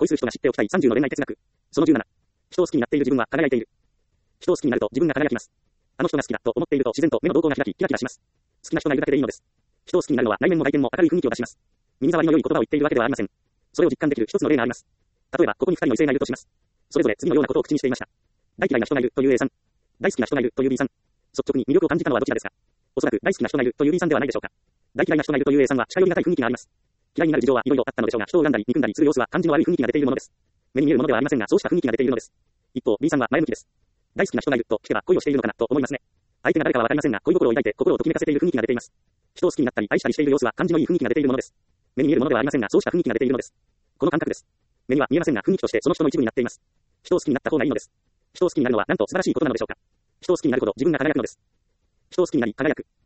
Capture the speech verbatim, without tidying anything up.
恋する人が知っておきたいさんじゅうの恋愛哲学。そのじゅうなな。人を好きになっている自分は輝いている。人を好きになると自分が輝きます。あの人が好きだと思っていると自然と目の瞳孔が開き、キラキラします。好きな人がいるだけでいいのです。人を好きになるのは内面も外見も明るい雰囲気を出します。耳障りの良い言葉を言っているわけではありません。それを実感できる一つの例があります。例えば、ここに二人の異性がいるとします。それぞれ次のようなことを口にしていました。大嫌いな人がいるという A さん。大好きな人がいるという B さん。率直に魅力を感じたのはどちらですか？おそらく大好きな人がいるという B さんではないでしょうか。大嫌いな人がいるという A さんは近寄りがたい雰囲気があります。嫌いになる事情はいろいろあったのでしょうが、人を恨んだり憎んだりする様子は感じの悪い雰囲気が出ているものです。目に見えるものではありませんが、そうした雰囲気が出ているのです。一方、B さんは前向きです。大好きな人がいると聞けば恋をしているのかなと思いますね。相手が誰かはわかりませんが、恋心を抱いて心をときめかせている雰囲気が出ています。人を好きになったり愛したりしている様子は感じのいい雰囲気が出ているものです。目に見えるものではありませんが、そうした雰囲気が出ているのです。この感覚です。目には見えませんが、雰囲気としてその人の一部になっています。人を好きになった方がいいのです。人を好きになるのはなんと素晴らしいことなのでしょうか。人を好きになるほど自分が輝くのです。人を好きになり輝く。